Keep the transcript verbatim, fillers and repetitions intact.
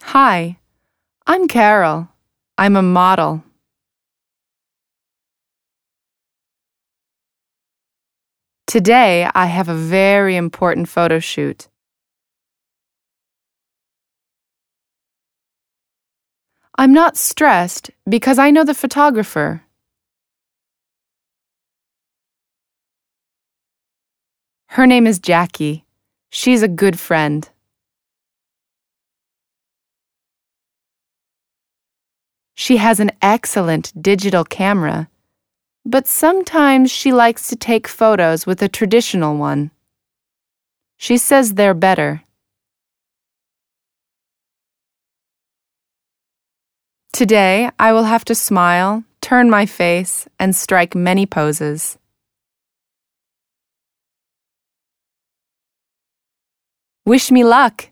Hi, I'm Carol. I'm a model. Today, I have a very important photo shoot. I'm not stressed because I know the photographer. Her name is Jackie. She's a good friend. She has an excellent digital camera, but sometimes she likes to take photos with a traditional one. She says they're better. Today, I will have to smile, turn my face, and strike many poses. Wish me luck!